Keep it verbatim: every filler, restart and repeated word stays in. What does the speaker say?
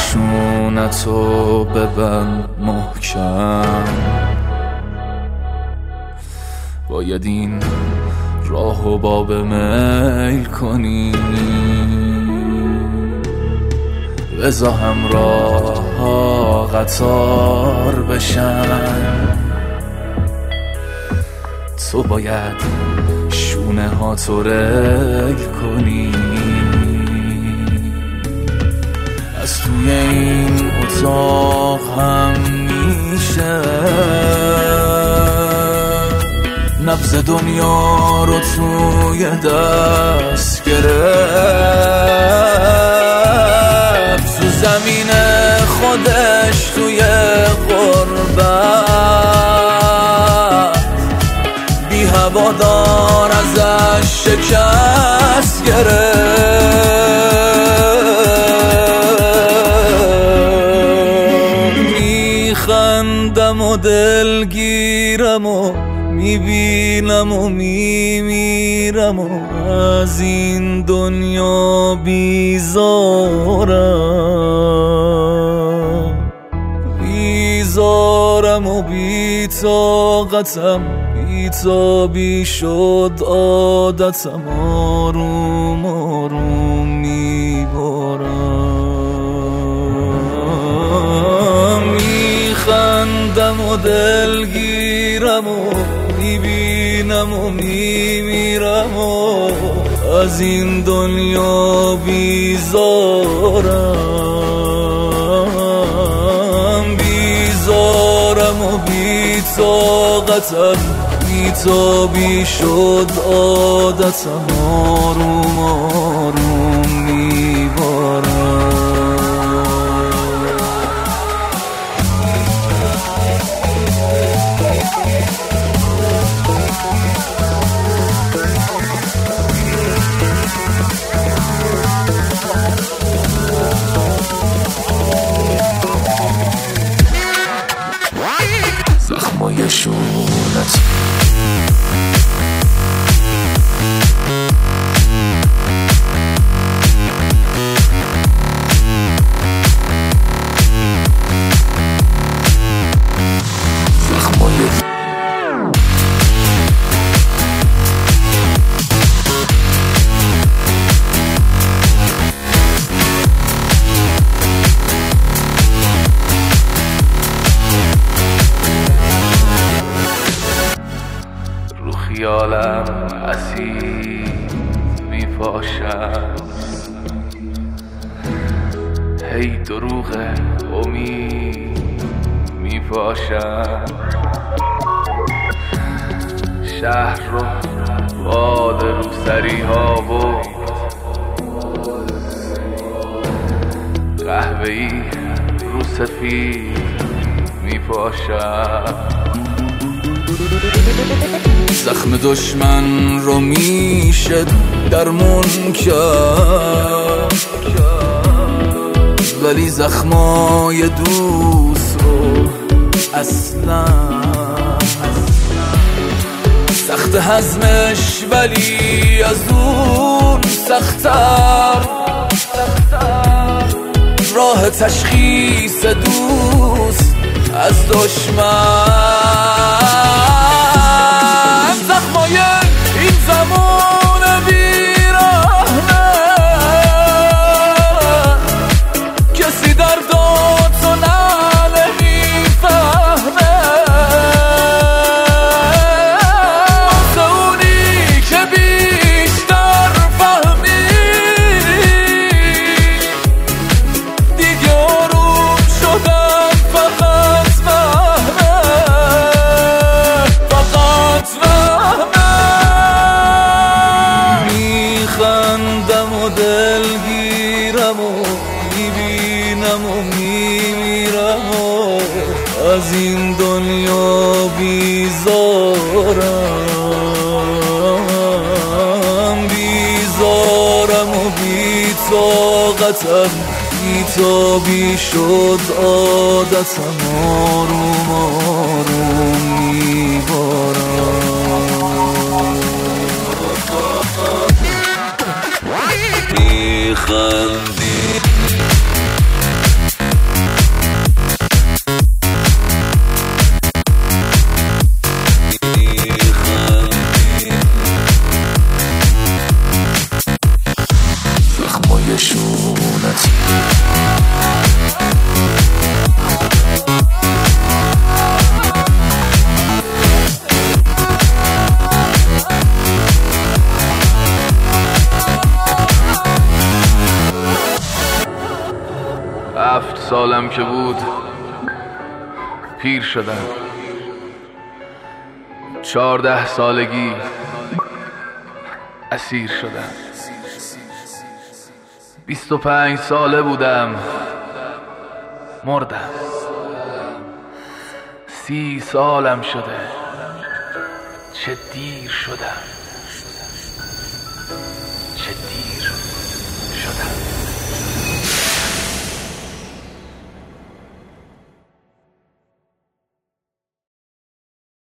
خشونتو ببند محکم، باید این راهو باب میل کنی، بذار همراه ها قطار بشن، تو باید شونه ها تو ریل کنی. از توی این اتاق هم میشه نبض دنیا رو توی دست گرفت، تو زمین خودش توی غربت بی هوادار ازش شکست گرفت. میخندم و دلگیرم و میبینم و میمیرم و از این دنیا بیزارم، بیزارم و بی‌طاقتم، بی‌تابی شد عادتم، آروم آروم میبارم. میخندم و دلگیرم و میبینم و میمیرم و از این دنیا بیزارم، بیزارم و بی‌طاقتم، بی‌تابی شد عادتم، آروم آروم میبارم. زخمای شونت خیالم اسیر میپاشم، هی دروغ امید میپاشم، شهر رو باد روسری ها و قهوه‌ای رو سفید میپاشم. زخم دشمن رو میشه درمون کرد، ولی زخمای دوست رو اصلا سخت هضمش، ولی از اون سخت‌تر راه تشخیص دوست از دشمن. زخمای این زمان بیرحمه، کسی دردات رو نمیفهمه، واسه اونی که بیشتر فهمید دیگه آروم شدن فقط فهمه، فقط فهمه. میخندم و دلگیرم و میبینم و میمیرم و از این دنیا بیزارم، بیزارم و بی‌طاقتم، بی‌تابی شد عادتم، آروم آروم میبارم. میخندی سالم که بود پیر شدم. چهارده سالگی اسیر شدم. بیست و پنج ساله بودم مردم. سی سالم شده چه دیر شدم.